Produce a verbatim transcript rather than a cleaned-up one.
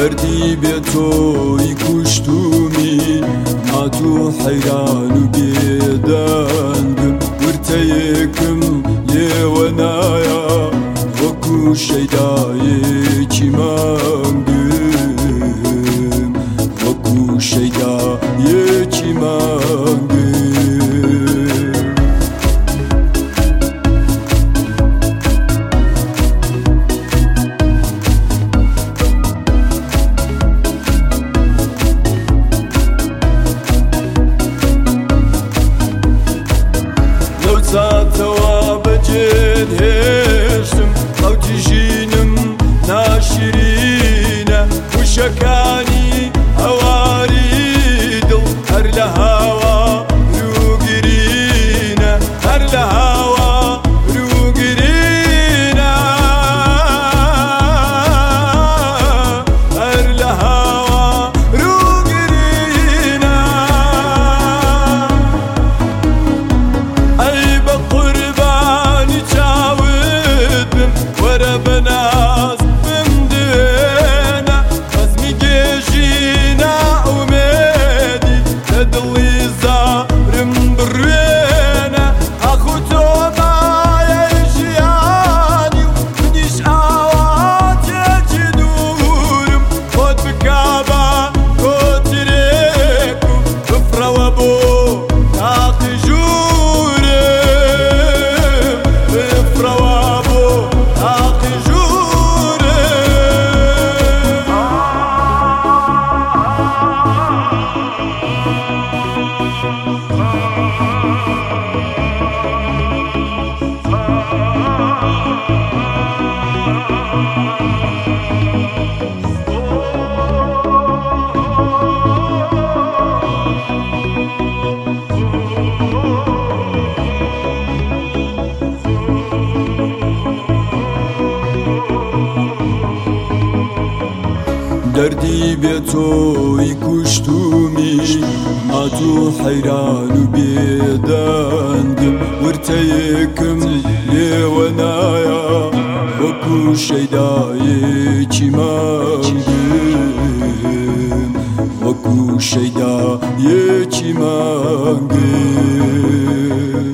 دەردی بێتۆی کوشتومی مات و حەیران و بێدەنگم ورتەیەکم لێوە نایە وەکو شەیدایەکی مانگم وەکو شەیدایەکی مانگم ساتەوە بەجێت هێشتم خەوتی ژینم ناشرینە وشەکانی هەواری دڵ هەر لە هاوا ڕووگرینە هەر لە هاوا ڕووگرینە هەر لە هاوا ڕووگرینە وەرە بەناز بمدێنە خەزمی گێژینە ئومێدی لە دڵی زارم بڕوێنە ئاخو تۆ مایەی ژیانی و منیش ئاواتێکی دوورم خۆت بکا بە کۆترێک و بفڕەوە بۆ تاقی ژوورم بفڕەوە بۆ دەردی بێتۆی کوشتومی مات و حەیران و بێدەنگم ورتەیەکم لێوە نایە وەکو شەیدایەکی مانگم وەکو شەیدایەکی مانگم